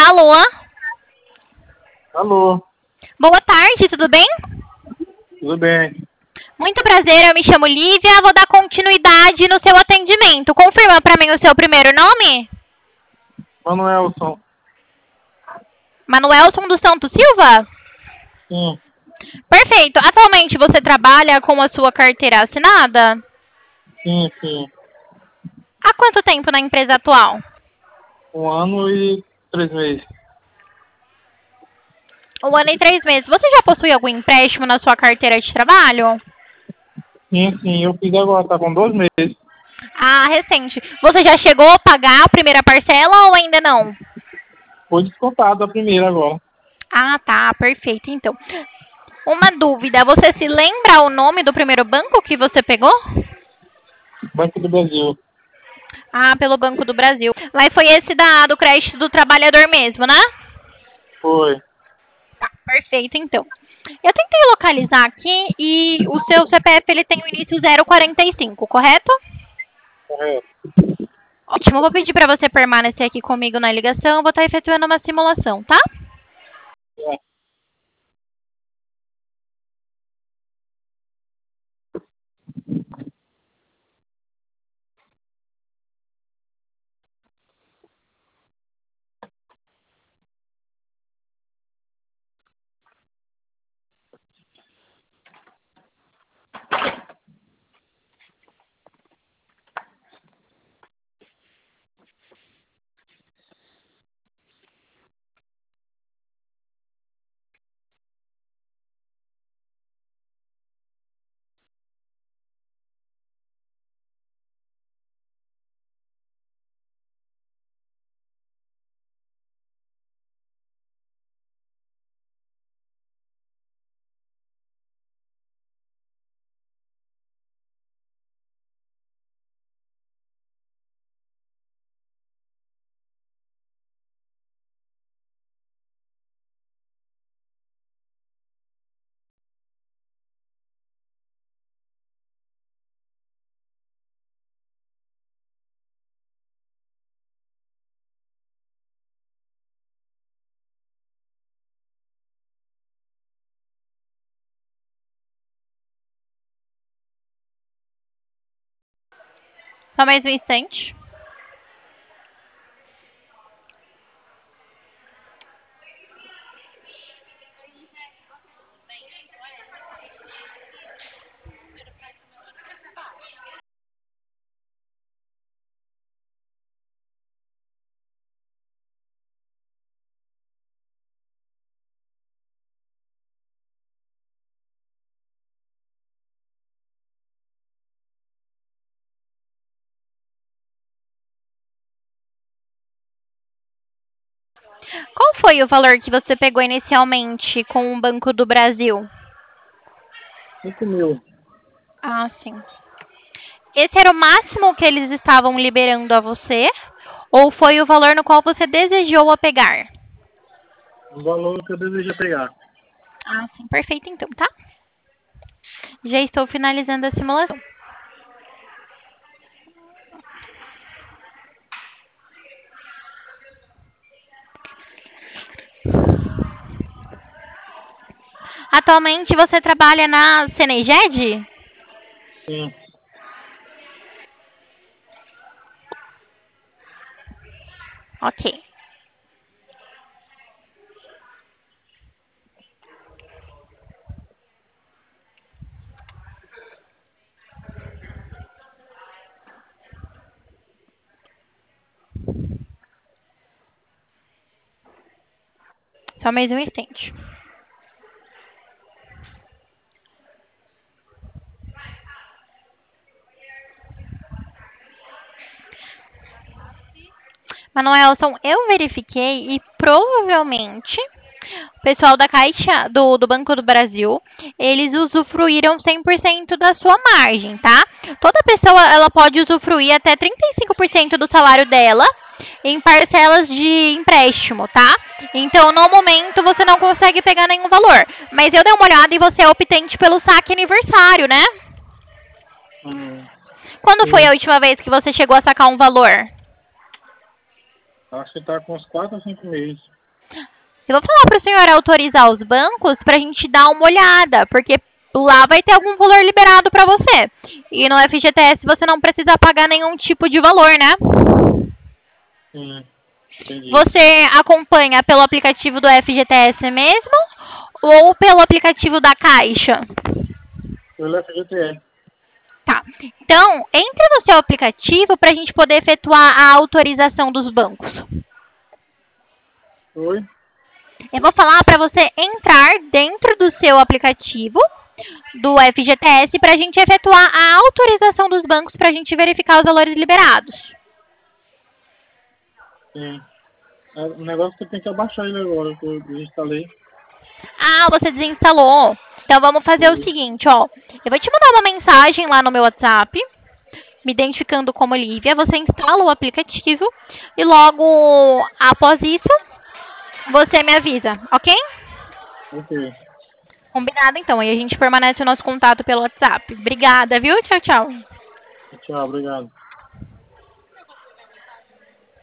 Alô? Alô, Boa tarde, tudo bem? tudo bem? Muito prazer, eu me chamo Lívia, vou dar continuidade no seu atendimento. Confirma para mim o seu primeiro nome? Manuelson, Manuelson dos Santos Silva? sim, Perfeito. Atualmente você trabalha com a sua carteira assinada? sim. Há quanto tempo na empresa atual? 1 ano e 3 meses. 1 ano e 3 meses. Você já possui algum empréstimo na sua carteira de trabalho? Sim, eu fiz agora, tá com 2 meses. Ah, recente. Você já chegou a pagar a primeira parcela ou ainda não? Foi descontado a primeira agora. Ah, tá, perfeito. Então, uma dúvida, você se lembra o nome do primeiro banco que você pegou? Banco do Brasil. Ah, pelo Banco do Brasil. Mas foi esse do crédito do trabalhador mesmo, né? Foi. Tá, perfeito, então. Eu tentei localizar aqui e o seu CPF ele tem o início 045, correto? Correto. Ótimo, eu vou pedir para você permanecer aqui comigo na ligação, eu vou estar efetuando uma simulação, tá? É. Só mais um instante. Qual foi o valor que você pegou inicialmente com o Banco do Brasil? 5 mil. Ah, sim. Esse era o máximo que eles estavam liberando a você? Ou foi o valor no qual você desejou a pegar? O valor que eu desejo pegar. Ah, sim. Perfeito, então, tá? Já estou finalizando a simulação. Atualmente você trabalha na Ceneged? Sim. Ok. Só mais um instante. Manuelson, eu verifiquei e provavelmente o pessoal da Caixa do Banco do Brasil, eles usufruíram 100% da sua margem, tá? Toda pessoa ela pode usufruir até 35% do salário dela em parcelas de empréstimo, tá? Então, no momento, você não consegue pegar nenhum valor. Mas eu dei uma olhada e você é optante pelo saque aniversário, né? Quando foi a Sim. última vez que você chegou a sacar um valor? Acho que tá com uns 4 ou 5 meses. Eu vou falar para o senhor autorizar os bancos para a gente dar uma olhada, porque lá vai ter algum valor liberado para você. E no FGTS você não precisa pagar nenhum tipo de valor, né? Entendi. Você acompanha pelo aplicativo do FGTS mesmo ou pelo aplicativo da Caixa? Pelo FGTS. Tá. Então, entre no seu aplicativo para a gente poder efetuar a autorização dos bancos. Oi? Eu vou falar para você entrar dentro do seu aplicativo do FGTS para a gente efetuar a autorização dos bancos para a gente verificar os valores liberados. Sim. O negócio que eu tenho que abaixar ele agora, que eu desinstalei. Ah, você desinstalou. Então vamos fazer o seguinte, ó. Eu vou te mandar uma mensagem lá no meu WhatsApp, me identificando como Lívia. Você instala o aplicativo e logo após isso, você me avisa, ok? Ok. Combinado, então. Aí a gente permanece o nosso contato pelo WhatsApp. Obrigada, viu? Tchau, tchau. Tchau, obrigado.